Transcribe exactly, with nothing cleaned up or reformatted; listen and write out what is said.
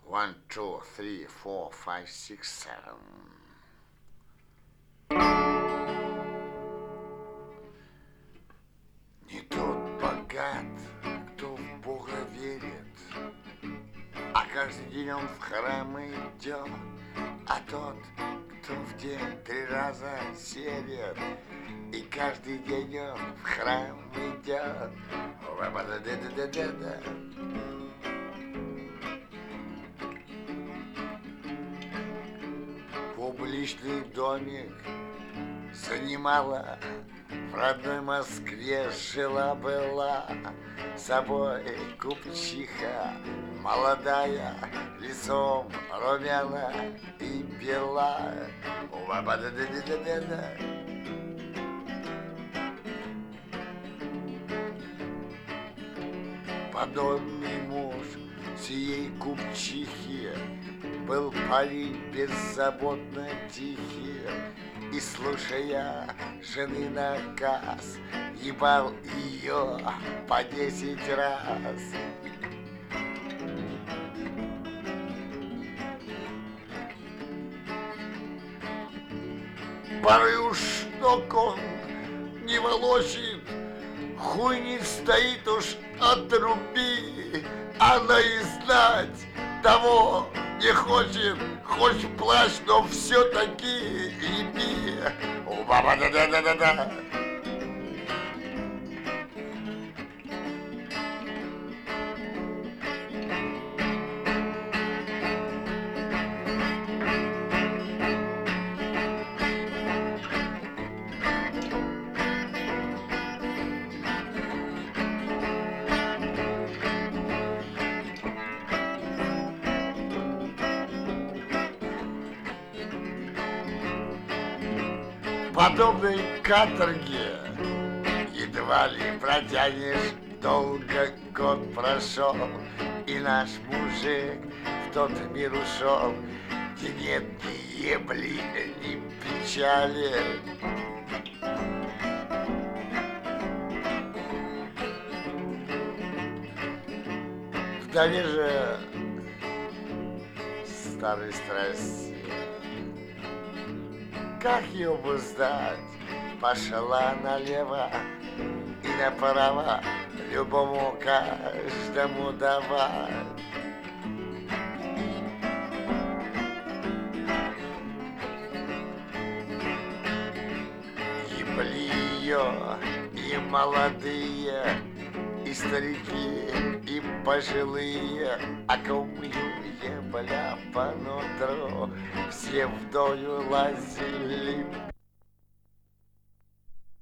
One, two, three, four, five, six, seven. Не тот богат, кто в Бога верит, а каждый день он в храм идет, а тот, кто в день три раза серит, и каждый день он в храм идет. Публичный домик занимала, в родной Москве жила-была, собой купчиха молодая, лицом румяна и бела. Подобный муж сией купчихи был парень беззаботно тихий, и, слушая жены наказ, ебал ее по десять раз. Порой уж ног он не волочит, хуй не стоит уж, отруби, она и знать того не хочет, хоть плачь, но все-таки еби. Да-да-да-да-да. Подобной каторге едва ли протянешь, долго год прошел, и наш мужик в тот мир ушел, где нет ни ебли, ни печали. Вдали же старой страсти, как ее обуздать, пошла налево и направо, любому каждому давать. Ебли ее и молодые, и старики, и пожилые, а кому ебля по нутру, все вдоль лазили